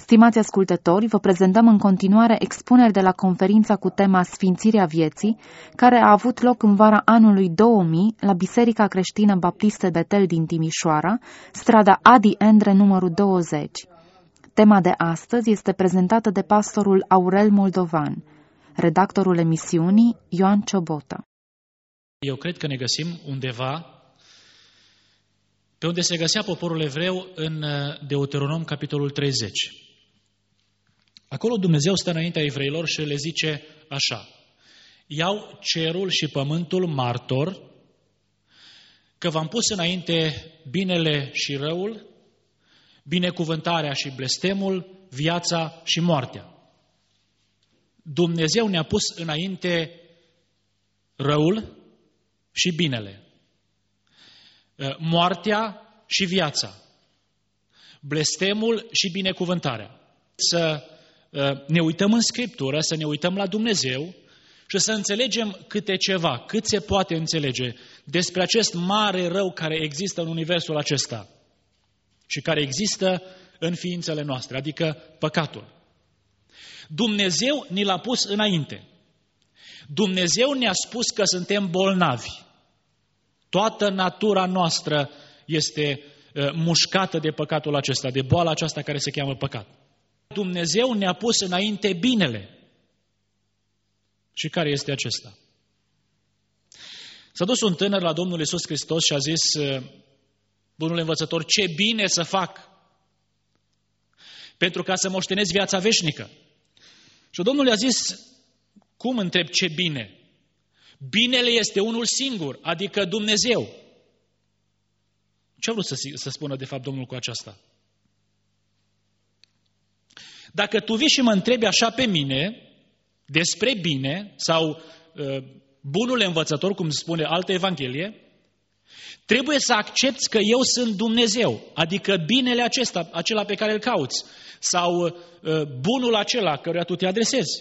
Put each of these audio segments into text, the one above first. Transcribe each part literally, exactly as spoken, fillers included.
Stimați ascultători, vă prezentăm în continuare expuneri de la conferința cu tema Sfințirea vieții, care a avut loc în vara anului două mii la Biserica Creștină Baptistă Betel din Timișoara, strada Adi Endre numărul douăzeci. Tema de astăzi este prezentată de pastorul Aurel Moldovan, redactorul emisiunii Ioan Ciobotă. Eu cred că ne găsim undeva pe unde se găsea poporul evreu în Deuteronom, capitolul treizeci. Acolo Dumnezeu stă înaintea evreilor și le zice așa: iau cerul și pământul martor că v-am pus înainte binele și răul, binecuvântarea și blestemul, viața și moartea. Dumnezeu ne-a pus înainte răul și binele, moartea și viața, blestemul și binecuvântarea. Să ne uităm în Scriptură, să ne uităm la Dumnezeu și să înțelegem câte ceva, cât se poate înțelege despre acest mare rău care există în universul acesta și care există în ființele noastre, adică păcatul. Dumnezeu ni l-a pus înainte. Dumnezeu ne-a spus că suntem bolnavi. Toată natura noastră este mușcată de păcatul acesta, de boala aceasta care se cheamă păcat. Dumnezeu ne-a pus înainte binele. Și care este acesta? S-a dus un tânăr la Domnul Iisus Hristos și a zis: bunul învățător, ce bine să fac pentru ca să moștenesc viața veșnică. Și Domnul i-a zis: cum întreb ce bine? Binele este unul singur, adică Dumnezeu. Ce a vrut să, să spună de fapt Domnul cu aceasta? Dacă tu vii și mă întrebi așa pe mine despre bine sau uh, bunul învățător, cum spune altă evanghelie, trebuie să accepți că eu sunt Dumnezeu, adică binele acesta, acela pe care îl cauți, sau uh, bunul acela căruia tu te adresezi.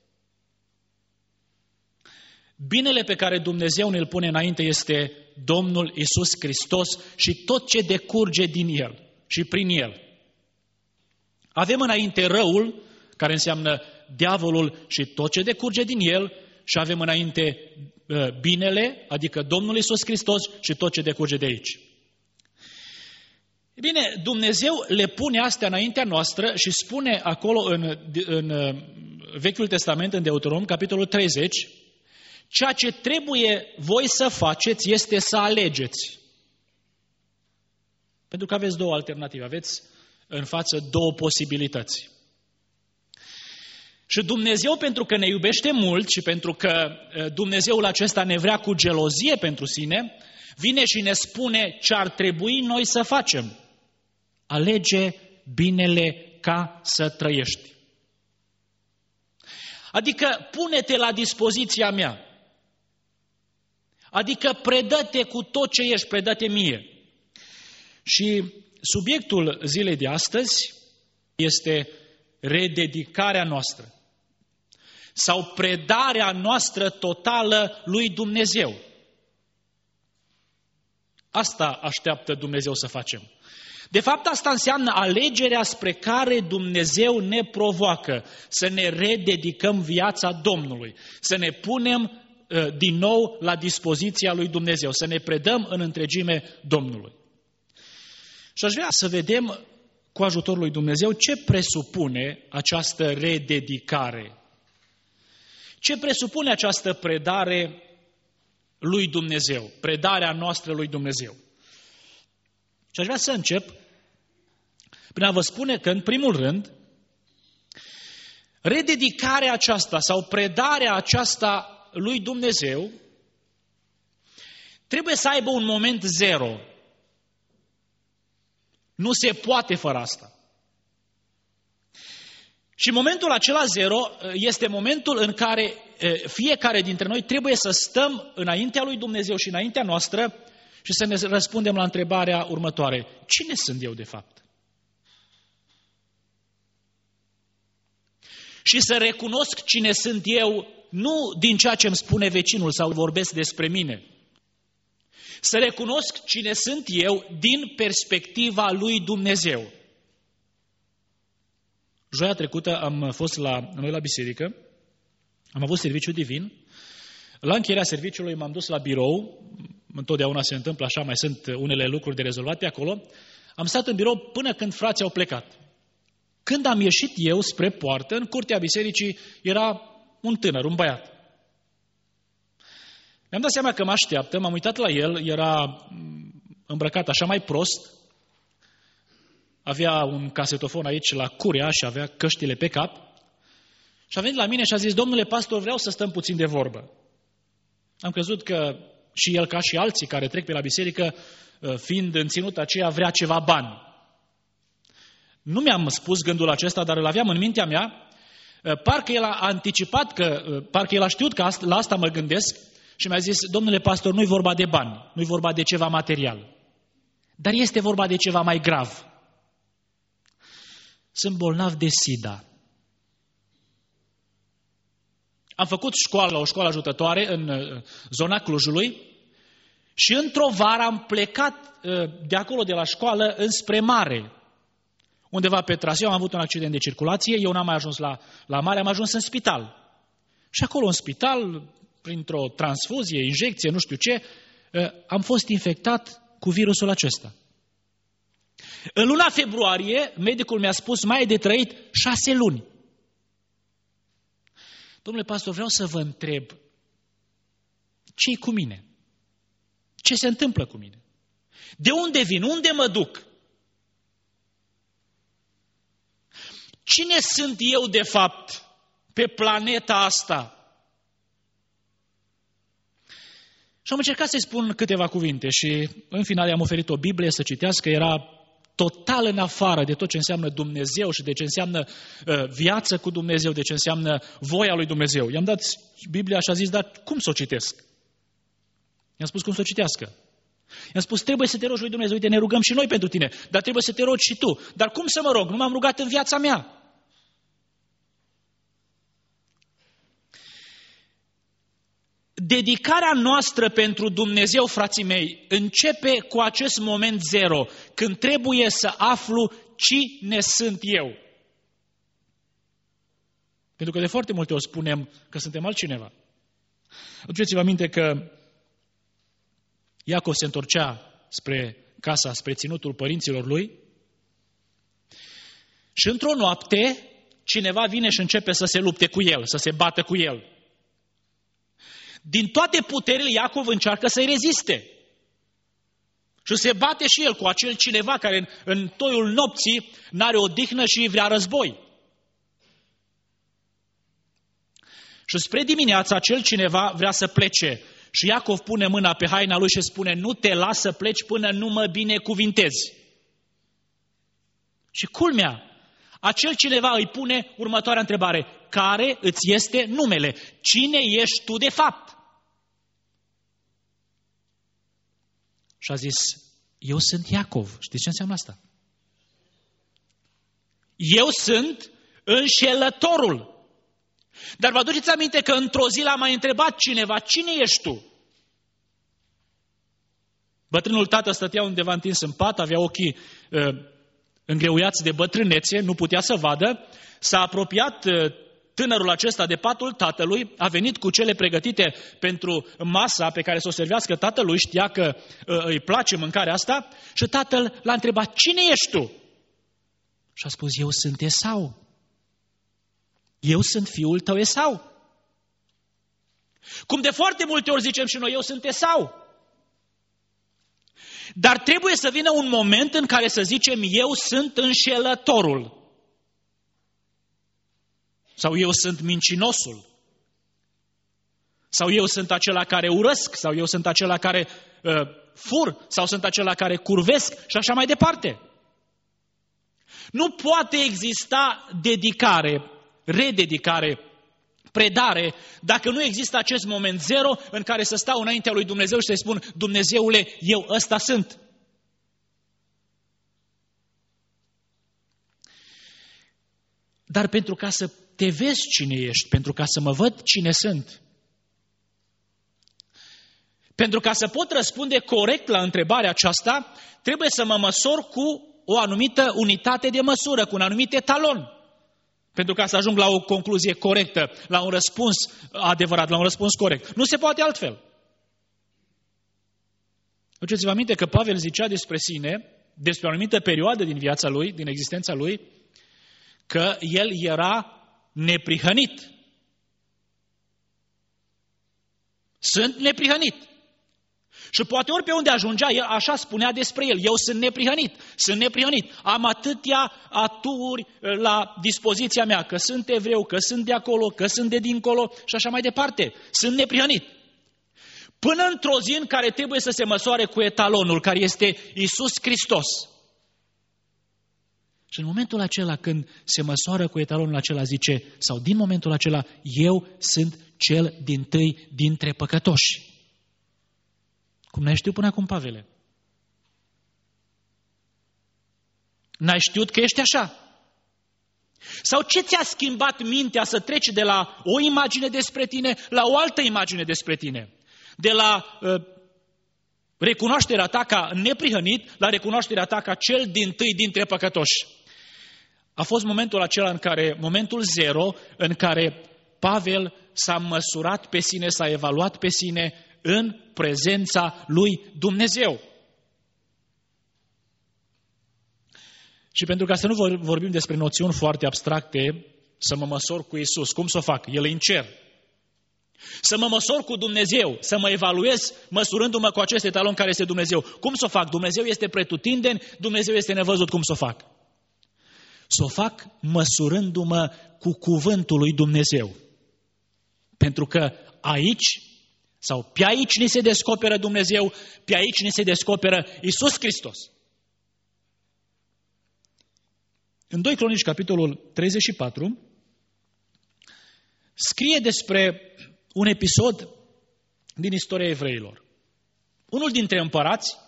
Binele pe care Dumnezeu ne-l pune înainte este Domnul Iisus Hristos și tot ce decurge din El și prin El. Avem înainte răul, care înseamnă diavolul și tot ce decurge din el, și avem înainte binele, adică Domnul Iisus Hristos și tot ce decurge de aici. E bine, Dumnezeu le pune astea înaintea noastră și spune acolo în, în Vechiul Testament, în Deuteronom, capitolul treizeci, ceea ce trebuie voi să faceți este să alegeți. Pentru că aveți două alternative, aveți în față două posibilități. Și Dumnezeu, pentru că ne iubește mult și pentru că Dumnezeul acesta ne vrea cu gelozie pentru sine, vine și ne spune ce ar trebui noi să facem. Alege binele ca să trăiești. Adică pune-te la dispoziția mea. Adică predă-te cu tot ce ești, predă-te mie. Și subiectul zilei de astăzi este rededicarea noastră sau predarea noastră totală lui Dumnezeu. Asta așteaptă Dumnezeu să facem. De fapt, asta înseamnă alegerea spre care Dumnezeu ne provoacă, să ne rededicăm viața Domnului, să ne punem din nou la dispoziția lui Dumnezeu, să ne predăm în întregime Domnului. Și aș vrea să vedem cu ajutorul lui Dumnezeu ce presupune această rededicare. Ce presupune această predare lui Dumnezeu, predarea noastră lui Dumnezeu. Și aș vrea să încep prin a vă spune că, în primul rând, rededicarea aceasta sau predarea aceasta lui Dumnezeu trebuie să aibă un moment zero. Nu se poate fără asta. Și momentul acela zero este momentul în care fiecare dintre noi trebuie să stăm înaintea lui Dumnezeu și înaintea noastră și să ne răspundem la întrebarea următoare: cine sunt eu de fapt? Și să recunosc cine sunt eu, nu din ceea ce îmi spune vecinul sau vorbesc despre mine. Să recunosc cine sunt eu din perspectiva lui Dumnezeu. Joia trecută am fost la noi la biserică, am avut serviciu divin. La încheierea serviciului m-am dus la birou, întotdeauna se întâmplă așa, mai sunt unele lucruri de rezolvat pe acolo. Am stat în birou până când frații au plecat. Când am ieșit eu spre poartă, în curtea bisericii era un tânăr, un băiat. Mi-am dat seama că mă așteaptă, m-am uitat la el, era îmbrăcat așa mai prost, avea un casetofon aici la curea și avea căștile pe cap și a venit la mine și a zis: domnule pastor, vreau să stăm puțin de vorbă. Am crezut că și el, ca și alții care trec pe la biserică, fiind în ținuta aceea, vrea ceva bani. Nu mi-am spus gândul acesta, dar îl aveam în mintea mea. Parcă el a anticipat, că, parcă el a știut că la asta mă gândesc și mi-a zis: domnule pastor, nu-i vorba de bani, nu-i vorba de ceva material, dar este vorba de ceva mai grav. Sunt bolnav de SIDA. Am făcut școală, o școală ajutătoare în zona Clujului și într-o vară am plecat de acolo, de la școală, înspre mare. Undeva pe traseu am avut un accident de circulație, eu n-am mai ajuns la, la mare, am ajuns în spital. Și acolo în spital, printr-o transfuzie, injecție, nu știu ce, am fost infectat cu virusul acesta. În luna februarie, medicul mi-a spus: mai ai de trăit șase luni. Domnule pastor, vreau să vă întreb, ce-i cu mine? Ce se întâmplă cu mine? De unde vin? Unde mă duc? Cine sunt eu de fapt pe planeta asta? Și am încercat să-i spun câteva cuvinte și în final i-am oferit o Biblie să citească. Era total în afară de tot ce înseamnă Dumnezeu și de ce înseamnă uh, viață cu Dumnezeu, de ce înseamnă voia lui Dumnezeu. I-am dat Biblia și a zis: dar cum să o citesc? I-am spus cum să o citească. I-am spus: trebuie să te rogi lui Dumnezeu, uite, ne rugăm și noi pentru tine, dar trebuie să te rogi și tu. Dar cum să mă rog? Nu m-am rugat în viața mea. Dedicarea noastră pentru Dumnezeu, frații mei, începe cu acest moment zero, când trebuie să aflu cine sunt eu. Pentru că de foarte multe ori spunem că suntem altcineva. Aduceți-vă aminte că Iacov se întorcea spre casa, spre ținutul părinților lui și într-o noapte cineva vine și începe să se lupte cu el, să se bată cu el. Din toate puterile, Iacov încearcă să-i reziste. Și se bate și el cu acel cineva care în, în toiul nopții n-are odihnă și vrea război. Și spre dimineață acel cineva vrea să plece. Și Iacov pune mâna pe haina lui și spune: nu te las să pleci până nu mă binecuvintezi. Și culmea, acel cineva îi pune următoarea întrebare: care îți este numele? Cine ești tu de fapt? Și a zis: eu sunt Iacov. Știți ce înseamnă asta? Eu sunt înșelătorul. Dar vă aduceți aminte că într-o zi l-a mai întrebat cineva: cine ești tu? Bătrânul tată stătea undeva întins în pat, avea ochii uh, îngreuiați de bătrânețe, nu putea să vadă. S-a apropiat uh, tânărul acesta de patul tatălui, a venit cu cele pregătite pentru masa pe care să o servească tatălui, știa că uh, îi place mâncarea asta și tatăl l-a întrebat: cine ești tu? Și a spus: eu sunt Esau. Eu sunt fiul tău Esau. Cum de foarte multe ori zicem și noi: eu sunt Esau. Dar trebuie să vină un moment în care să zicem: eu sunt înșelătorul. Sau eu sunt mincinosul. Sau eu sunt acela care urăsc. Sau eu sunt acela care uh, fur. Sau sunt acela care curvesc. Și așa mai departe. Nu poate exista dedicare, rededicare, predare, dacă nu există acest moment zero în care să stau înaintea lui Dumnezeu și să-i spun: Dumnezeule, eu ăsta sunt. Dar pentru ca să te vezi cine ești, pentru ca să mă văd cine sunt, pentru ca să pot răspunde corect la întrebarea aceasta, trebuie să mă măsor cu o anumită unitate de măsură, cu un anumit etalon. pentru ca să ajung la o concluzie corectă, la un răspuns adevărat, la un răspuns corect. Nu se poate altfel. Aduceți-vă aminte că Pavel zicea despre sine, despre o anumită perioadă din viața lui, din existența lui, că el era neprihănit. Sunt neprihănit. Și poate ori pe unde ajungea, el așa spunea despre el, eu sunt neprihănit, sunt neprihănit, am atâtea aturi la dispoziția mea, că sunt evreu, că sunt de acolo, că sunt de dincolo și așa mai departe, sunt neprihănit. Până într-o zi în care trebuie să se măsoare cu etalonul, care este Iisus Hristos. Și în momentul acela când se măsoară cu etalonul acela zice, sau din momentul acela, eu sunt cel dintâi dintre păcătoși. Cum n-ai știut până acum, Pavele? N-ai știut că ești așa? Sau ce ți-a schimbat mintea să treci de la o imagine despre tine la o altă imagine despre tine? De la uh, recunoașterea ta ca neprihănit la recunoașterea ta ca cel dintâi dintre păcătoși. A fost momentul acela în care, momentul zero, în care Pavel s-a măsurat pe sine, s-a evaluat pe sine în prezența lui Dumnezeu. Și pentru ca să nu vorbim despre noțiuni foarte abstracte, să mă măsor cu Iisus, cum să o fac? El e în cer. Să mă măsor cu Dumnezeu, să mă evaluez măsurându-mă cu acest etalon care este Dumnezeu. Cum să o fac? Dumnezeu este pretutindeni, Dumnezeu este nevăzut, cum să o fac? Să o fac măsurându-mă cu cuvântul lui Dumnezeu. Pentru că aici, sau pe aici ni se descoperă Dumnezeu, pe aici ni se descoperă Iisus Hristos. În doi Cronici, capitolul treizeci și patru, scrie despre un episod din istoria evreilor. Unul dintre împărați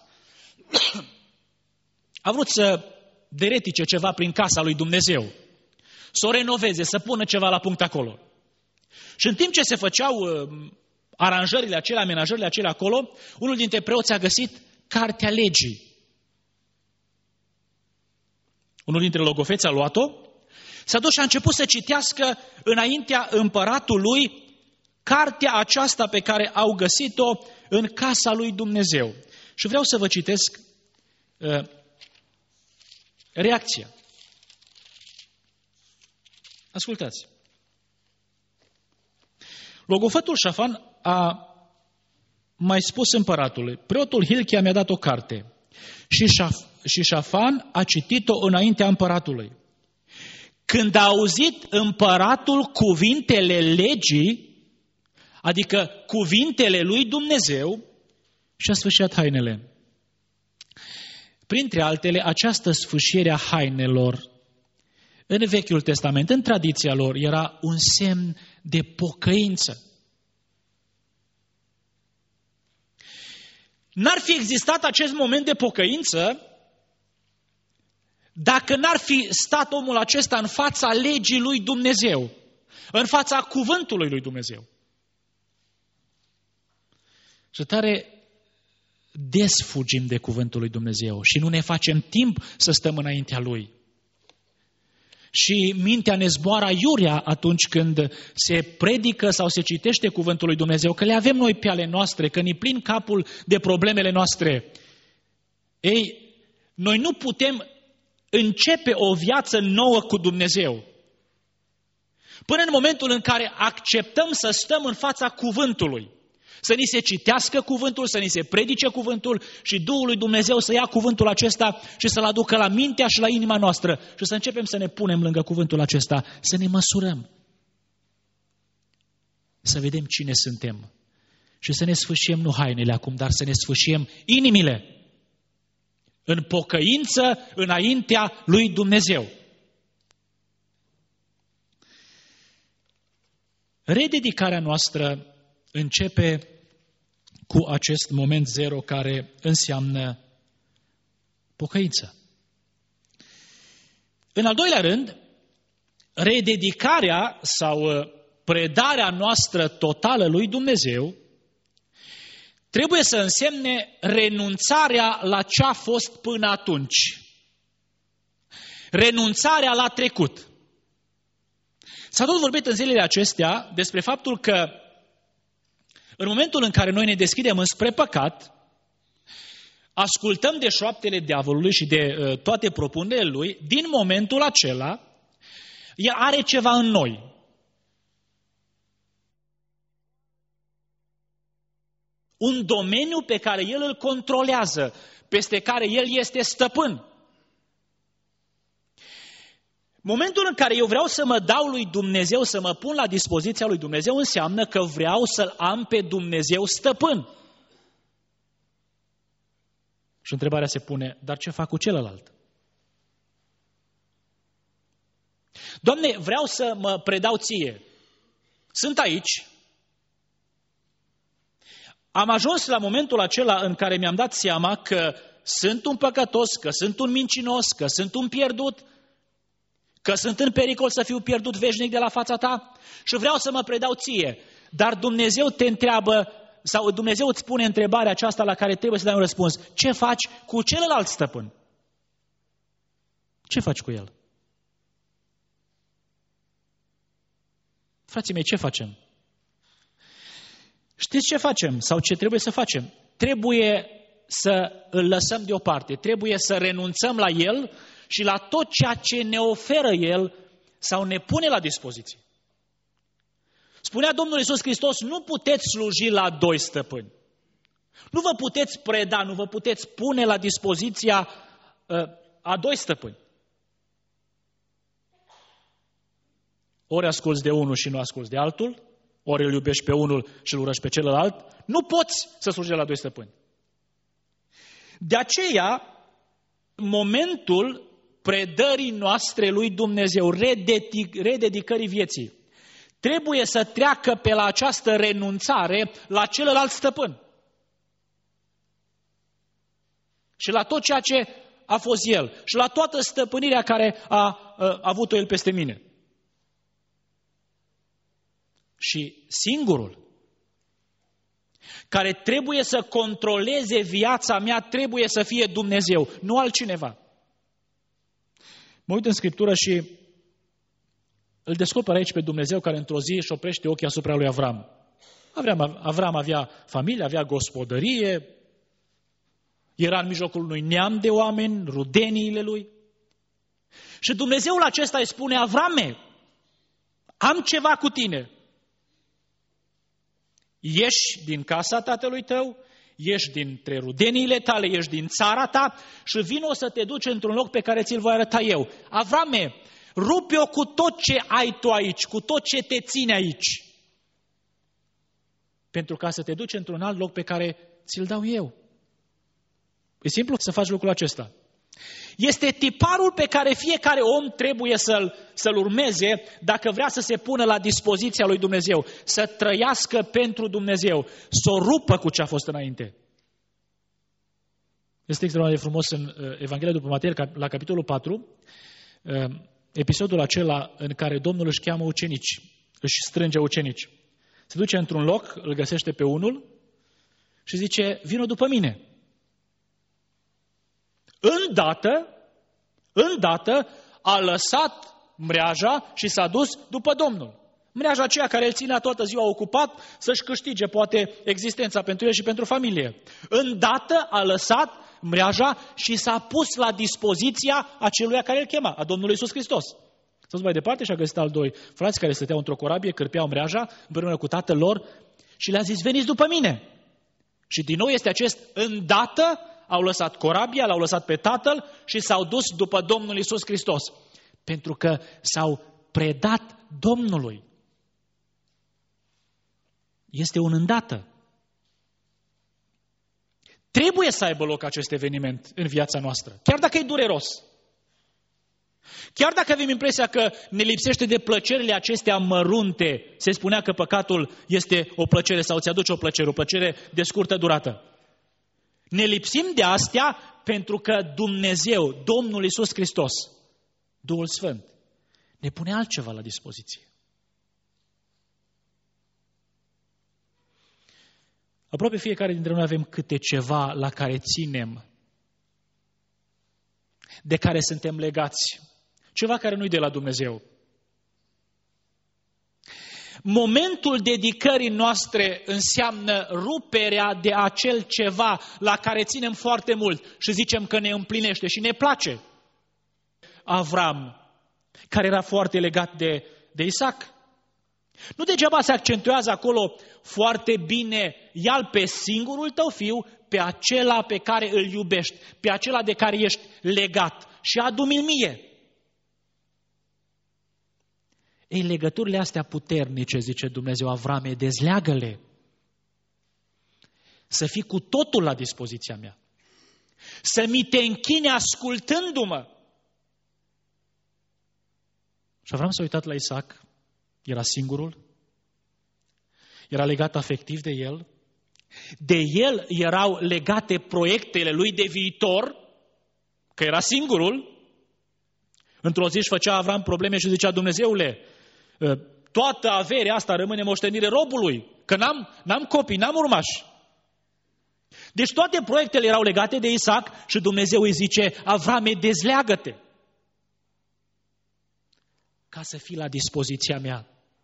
a vrut să deretice ceva prin casa lui Dumnezeu, să o renoveze, să pună ceva la punct acolo. Și în timp ce se făceau uh, aranjările acelea, amenajările acelea acolo, unul dintre preoți a găsit cartea legii. Unul dintre logofeți a luat-o, s-a dus și a început să citească înaintea împăratului cartea aceasta pe care au găsit-o în casa lui Dumnezeu. Și vreau să vă citesc uh, reacția. Ascultați. Logofătul Șafan a mai spus împăratului, preotul Hilchia mi-a dat o carte și, Șaf- și Șafan a citit-o înaintea împăratului. Când a auzit împăratul cuvintele legii, adică cuvintele lui Dumnezeu, și-a sfâșiat hainele. Printre altele, această sfâșiere a hainelor în Vechiul Testament, în tradiția lor, era un semn de pocăință. N-ar fi existat acest moment de pocăință dacă n-ar fi stat omul acesta în fața legii lui Dumnezeu, în fața cuvântului lui Dumnezeu. Și tare des fugim de cuvântul lui Dumnezeu și nu ne facem timp să stăm înaintea lui. Și mintea ne zboară aiurea atunci când se predică sau se citește cuvântul lui Dumnezeu, că le avem noi pe ale noastre, că ne plin capul de problemele noastre. Ei, noi nu putem începe o viață nouă cu Dumnezeu până în momentul în care acceptăm să stăm în fața cuvântului. Să ni se citească cuvântul, să ni se predice cuvântul și Duhul lui Dumnezeu să ia cuvântul acesta și să-l aducă la mintea și la inima noastră și să începem să ne punem lângă cuvântul acesta, să ne măsurăm, să vedem cine suntem și să ne sfâșiem nu hainele acum, dar să ne sfâșiem inimile în pocăință înaintea lui Dumnezeu. Rededicarea noastră începe cu acest moment zero care înseamnă pocăință. În al doilea rând, rededicarea sau predarea noastră totală lui Dumnezeu trebuie să însemne renunțarea la ce a fost până atunci. Renunțarea la trecut. S-a tot vorbit în zilele acestea despre faptul că în momentul în care noi ne deschidem înspre păcat, ascultăm de șoaptele diavolului și de uh, toate propunerile lui, din momentul acela, el are ceva în noi. Un domeniu pe care el îl controlează, peste care el este stăpân. Momentul în care eu vreau să mă dau lui Dumnezeu, să mă pun la dispoziția lui Dumnezeu, înseamnă că vreau să-L am pe Dumnezeu stăpân. Și întrebarea se pune, dar ce fac cu celălalt? Doamne, vreau să mă predau ție. Sunt aici. Am ajuns la momentul acela în care mi-am dat seama că sunt un păcătos, că sunt un mincinos, că sunt un pierdut, că sunt în pericol să fiu pierdut veșnic de la fața ta și vreau să mă predau ție. Dar Dumnezeu te întreabă, sau Dumnezeu îți pune întrebarea aceasta la care trebuie să dai un răspuns. Ce faci cu celălalt stăpân? Ce faci cu el? Frații mei, ce facem? Știți ce facem sau ce trebuie să facem? Trebuie să îl lăsăm deoparte, trebuie să renunțăm la el și la tot ceea ce ne oferă el sau ne pune la dispoziție. Spunea Domnul Iisus Hristos, nu puteți sluji la doi stăpâni. Nu vă puteți preda, nu vă puteți pune la dispoziția uh, a doi stăpâni. Ori asculți de unul și nu asculți de altul, ori îl iubești pe unul și îl urăști pe celălalt, nu poți să sluji la doi stăpâni. De aceea, momentul predării noastre lui Dumnezeu, rededicării vieții, trebuie să treacă pe la această renunțare la celălalt stăpân. Și la tot ceea ce a fost el. Și la toată stăpânirea care a, a, a avut-o el peste mine. Și singurul care trebuie să controleze viața mea trebuie să fie Dumnezeu, nu altcineva. Mă uit în Scriptură și îl descoper aici pe Dumnezeu care într-o zi își oprește ochii asupra lui Avram. Avram, Avram avea familie, avea gospodărie, era în mijlocul unui neam de oameni, rudeniile lui. Și Dumnezeul acesta îi spune, Avrame, am ceva cu tine. Ieși din casa tatălui tău, ieși dintre rudeniile tale, ieși din țara ta și vino să te duci într-un loc pe care ți-l voi arăta eu. Avrame, rupe-o cu tot ce ai tu aici, cu tot ce te ține aici. Pentru ca să te duci într-un alt loc pe care ți-l dau eu. E simplu să faci lucrul acesta. Este tiparul pe care fiecare om trebuie să-l, să-l urmeze dacă vrea să se pună la dispoziția lui Dumnezeu, să trăiască pentru Dumnezeu, să o rupă cu ce a fost înainte. Este extraordinar de frumos în Evanghelia după Matei, la capitolul patru, episodul acela în care Domnul își cheamă ucenici, își strânge ucenici. Se duce într-un loc, îl găsește pe unul și zice, vino după mine. Îndată, îndată a lăsat mreaja și s-a dus după Domnul. Mreaja aceea care îl ținea toată ziua ocupat să-și câștige poate existența pentru el și pentru familie. Îndată a lăsat mreaja și s-a pus la dispoziția aceluia care îl chema, a Domnului Iisus Hristos. S-a dus mai departe și a găsit al doi frați care stăteau într-o corabie, cârpeau mreaja împreună cu tatăl lor și le-a zis, veniți după mine. Și din nou este acest îndată, au lăsat corabia, l-au lăsat pe tatăl și s-au dus după Domnul Iisus Hristos. Pentru că s-au predat Domnului. Este un îndată. Trebuie să aibă loc acest eveniment în viața noastră, chiar dacă e dureros. Chiar dacă avem impresia că ne lipsește de plăcerile acestea mărunte, se spunea că păcatul este o plăcere sau îți aduce o plăcere, o plăcere de scurtă durată. Ne lipsim de astea pentru că Dumnezeu, Domnul Iisus Hristos, Duhul Sfânt, ne pune altceva la dispoziție. Aproape fiecare dintre noi avem câte ceva la care ținem, de care suntem legați, ceva care nu-i de la Dumnezeu. Momentul dedicării noastre înseamnă ruperea de acel ceva la care ținem foarte mult și zicem că ne împlinește și ne place. Avram, care era foarte legat de, de Isaac. Nu degeaba se accentuează acolo foarte bine, ia-l pe singurul tău fiu, pe acela pe care îl iubești, pe acela de care ești legat și adu-mi-l mie. Ei, legăturile astea puternice, zice Dumnezeu, Avrame, dezleagă-le. Să fii cu totul la dispoziția mea. Să mi te închini ascultându-mă. Și Avram s-a uitat la Isaac, era singurul, era legat afectiv de el, de el erau legate proiectele lui de viitor, că era singurul. Într-o zi își făcea Avram probleme și zicea: Dumnezeule, toată averea asta rămâne moștenire robului, că n-am, n-am copii, n-am urmași. Deci toate proiectele erau legate de Isaac și Dumnezeu îi zice: Avrame, dezleagă-te ca să fii la dispoziția mea.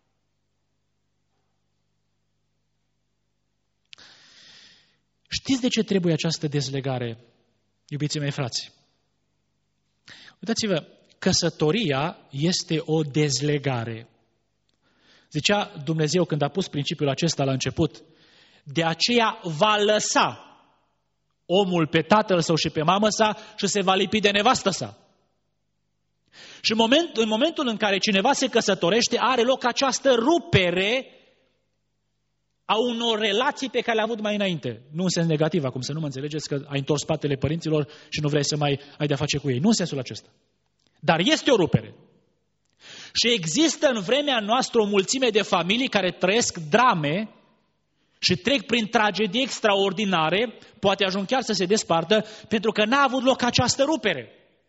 Știți de ce trebuie această dezlegare, iubiții mei frați? Uitați-vă, căsătoria este o dezlegare. Zicea Dumnezeu când a pus principiul acesta la început: de aceea va lăsa omul pe tatăl său și pe mamă sa și se va lipi de nevastă sa. Și în, moment, în momentul în care cineva se căsătorește, are loc această rupere a unor relații pe care le-a avut mai înainte. Nu în sens negativ, acum să nu mă înțelegeți că ai întors spatele părinților și nu vrei să mai ai de-a face cu ei. Nu în sensul acesta. Dar este o rupere. Și există în vremea noastră o mulțime de familii care trăiesc drame și trec prin tragedii extraordinare, poate ajung chiar să se despartă, pentru că n-a avut loc această rupere.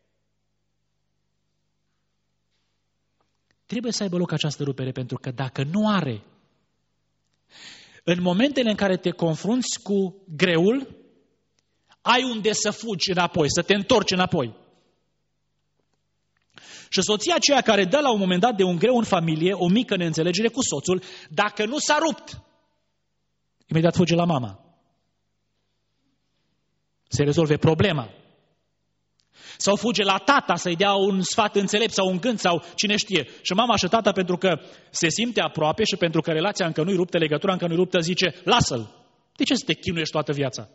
Trebuie să aibă loc această rupere, pentru că dacă nu are, în momentele în care te confrunți cu greul, ai unde să fugi înapoi, să te întorci înapoi. Și soția aceea care dă la un moment dat de un greu în familie, o mică neînțelegere cu soțul, dacă nu s-a rupt, imediat fuge la mama. Se rezolve problema. Sau fuge la tata să-i dea un sfat înțelept sau un gând sau cine știe. Și mama și tata, pentru că se simte aproape și pentru că relația încă nu-i ruptă, legătura încă nu-i ruptă, zice: lasă-l. De ce să te chinuiești toată viața?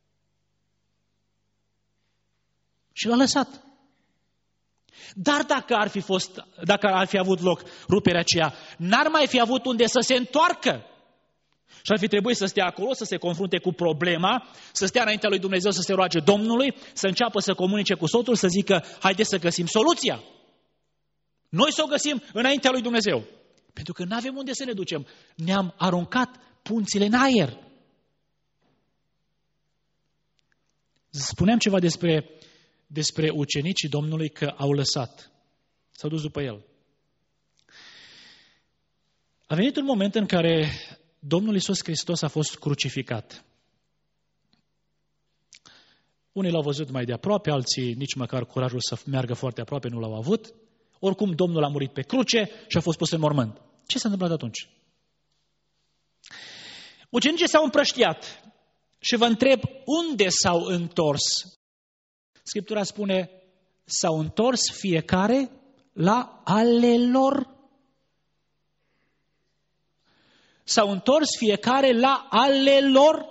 Și l-a lăsat. Dar dacă ar fi fost, dacă ar fi avut loc ruperea aceea, n-ar mai fi avut unde să se întoarcă. Și ar fi trebuit să stea acolo, să se confrunte cu problema, să stea înaintea lui Dumnezeu, să se roage Domnului, să înceapă să comunice cu soțul, să zică: haideți să găsim soluția. Noi să o găsim înaintea lui Dumnezeu. Pentru că nu avem unde să ne ducem. Ne-am aruncat punțile în aer. Spuneam ceva despre, despre ucenicii Domnului, că au lăsat. S-au dus după el. A venit un moment în care Domnul Iisus Hristos a fost crucificat. Unii l-au văzut mai de aproape, alții nici măcar curajul să meargă foarte aproape nu l-au avut. Oricum, Domnul a murit pe cruce și a fost pus în mormânt. Ce s-a întâmplat atunci? Ucenicii s-au împrăștiat și vă întreb, unde s-au întors? Scriptura spune: s-au întors fiecare la ale lor. S-au întors fiecare la ale lor,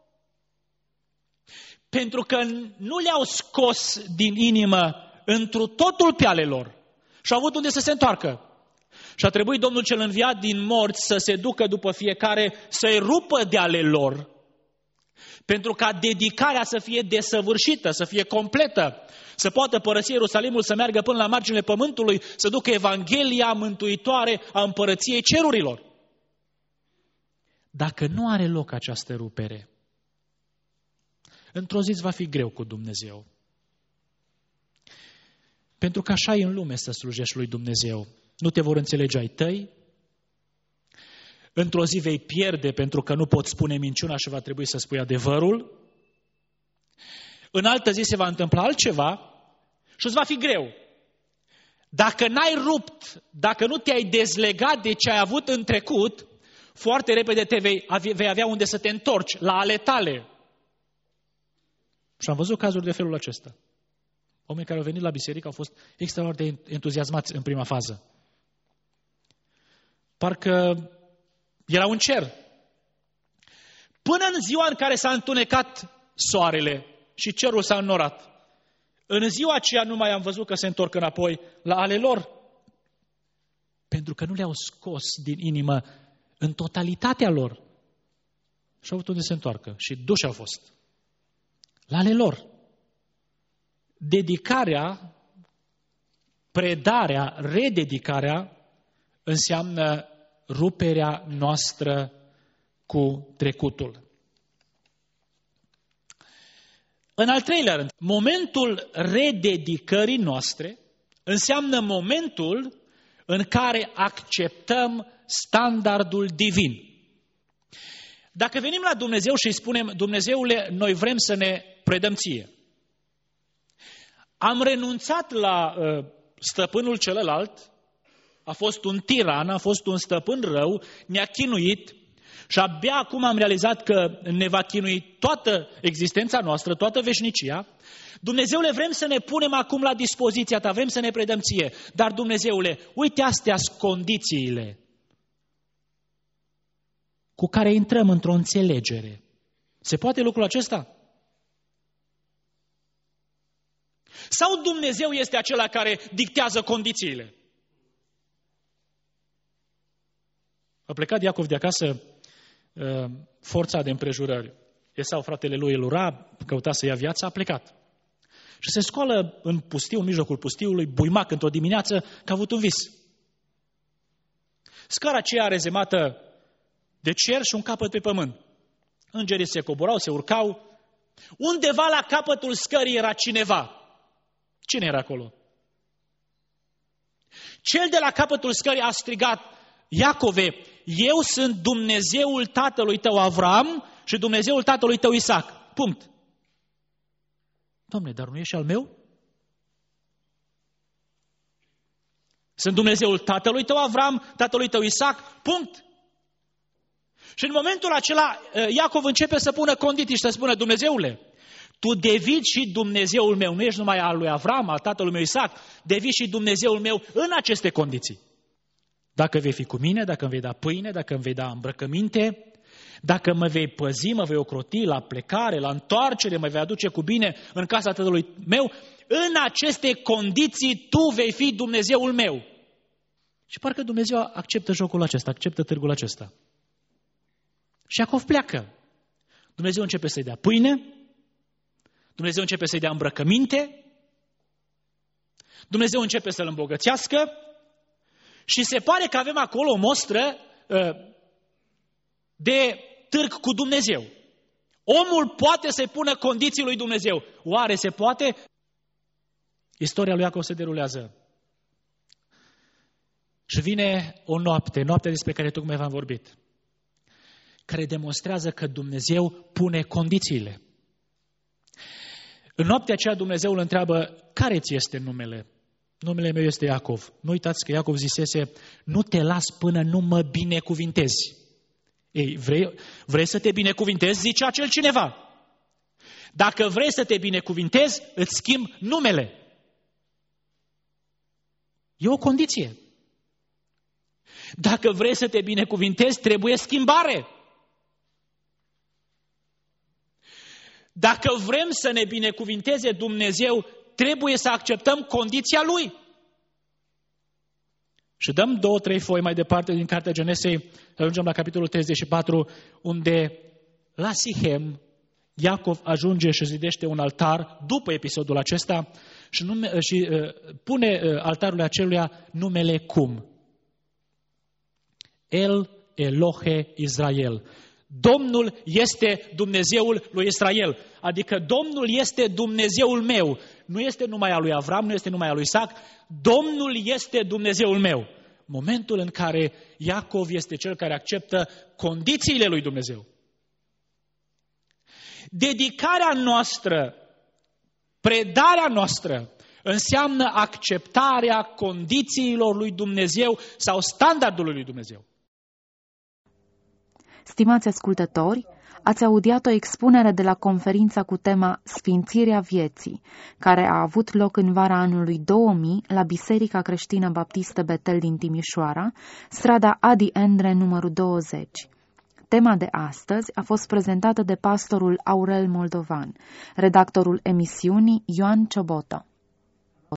pentru că nu le-au scos din inimă întru totul pe ale lor și au avut unde să se întoarcă. Și a trebuit Domnul cel înviat din morți să se ducă după fiecare, să-i rupă de ale lor, pentru ca dedicarea să fie desăvârșită, să fie completă, să poată părăsi Ierusalimul, să meargă până la marginile pământului, să ducă Evanghelia mântuitoare a împărăției cerurilor. Dacă nu are loc această rupere, într-o zi îți va fi greu cu Dumnezeu. Pentru că așa e în lume să slujești lui Dumnezeu. Nu te vor înțelege ai tăi. Într-o zi vei pierde pentru că nu poți spune minciuna și va trebui să spui adevărul. În altă zi se va întâmpla altceva și îți va fi greu. Dacă n-ai rupt, dacă nu te-ai dezlegat de ce ai avut în trecut, foarte repede te vei, vei avea unde să te întorci, la ale tale. Și am văzut cazuri de felul acesta. Oamenii care au venit la biserică au fost extraordinar de entuziasmați în prima fază. Parcă erau în cer. Până în ziua în care s-a întunecat soarele și cerul s-a înnorat. În ziua aceea nu mai am văzut că se întorc înapoi la ale lor. Pentru că nu le-au scos din inimă în totalitatea lor. Și au avut unde se întoarcă. Și duși au fost. La ale lor. Dedicarea, predarea, rededicarea înseamnă ruperea noastră cu trecutul. În al treilea rând, momentul rededicării noastre înseamnă momentul în care acceptăm standardul divin. Dacă venim la Dumnezeu și îi spunem, Dumnezeule, noi vrem să ne predăm ție. Am renunțat la uh, stăpânul celălalt, a fost un tiran, a fost un stăpân rău, ne-a chinuit și abia acum am realizat că ne va chinui toată existența noastră, toată veșnicia. Dumnezeule, vrem să ne punem acum la dispoziția ta, vrem să ne predăm ție, dar Dumnezeule, uite astea sunt condițiile cu care intrăm într-o înțelegere. Se poate lucrul acesta? Sau Dumnezeu este acela care dictează condițiile? A plecat Iacov de acasă forța de împrejurări. Esau, fratele lui, îl ura, căuta să ia viața, a plecat. Și se scoală în pustiu, în mijlocul pustiului, buimac într-o dimineață, că a avut un vis. Scara aceea rezemată de cer și un capăt pe pământ. Îngerii se coborau, se urcau. Undeva la capătul scării era cineva. Cine era acolo? Cel de la capătul scării a strigat, Iacove, eu sunt Dumnezeul tatălui tău Avram și Dumnezeul tatălui tău Isaac. Punct. Doamne, dar nu e și al meu? Sunt Dumnezeul tatălui tău Avram, tatălui tău Isaac. Punct. Și în momentul acela Iacov începe să pună condiții și să spună, Dumnezeule, tu devii și Dumnezeul meu, nu ești numai al lui Avram, al tatălui meu Isaac, devii și Dumnezeul meu în aceste condiții. Dacă vei fi cu mine, dacă îmi vei da pâine, dacă îmi vei da îmbrăcăminte, dacă mă vei păzi, mă vei ocroti la plecare, la întoarcere, mă vei aduce cu bine în casa tatălui meu, în aceste condiții tu vei fi Dumnezeul meu. Și parcă Dumnezeu acceptă jocul acesta, acceptă târgul acesta. Și Iacov pleacă. Dumnezeu începe să-i dea pâine, Dumnezeu începe să-i dea îmbrăcăminte, Dumnezeu începe să-l îmbogățească și se pare că avem acolo o mostră uh, de târg cu Dumnezeu. Omul poate să-i pună condiții lui Dumnezeu. Oare se poate? Istoria lui Iacov se derulează. Și vine o noapte, noaptea despre care tocmai v-am vorbit, care demonstrează că Dumnezeu pune condițiile. În noaptea aceea Dumnezeu îl întreabă, care ți este numele? Numele meu este Iacov. Nu uitați că Iacov zisese, nu te las până nu mă binecuvintezi. Ei, vrei, vrei să te binecuvintezi? Zice acel cineva. Dacă vrei să te binecuvintezi, îți schimbi numele. E o condiție. Dacă vrei să te binecuvintezi, trebuie schimbare. Dacă vrem să ne binecuvinteze Dumnezeu, trebuie să acceptăm condiția Lui. Și dăm două, trei foi mai departe din Cartea Genesei, ajungem la capitolul treizeci și patru, unde la Sihem, Iacov ajunge și zidește un altar după episodul acesta și, nume, și uh, pune uh, altarul aceluia numele cum? El Elohe Israel. Domnul este Dumnezeul lui Israel. Adică Domnul este Dumnezeul meu. Nu este numai al lui Avram, nu este numai al lui Isaac. Domnul este Dumnezeul meu. Momentul în care Iacov este cel care acceptă condițiile lui Dumnezeu. Dedicarea noastră, predarea noastră, Înseamnă acceptarea condițiilor lui Dumnezeu sau standardului lui Dumnezeu. Stimați ascultători, ați audiat o expunere de la conferința cu tema Sfințirea vieții, care a avut loc în vara anului două mii la Biserica Creștină Baptistă Betel din Timișoara, strada Adi Endre numărul douăzeci. Tema de astăzi a fost prezentată de pastorul Aurel Moldovan, redactorul emisiunii Ioan Ciobotă.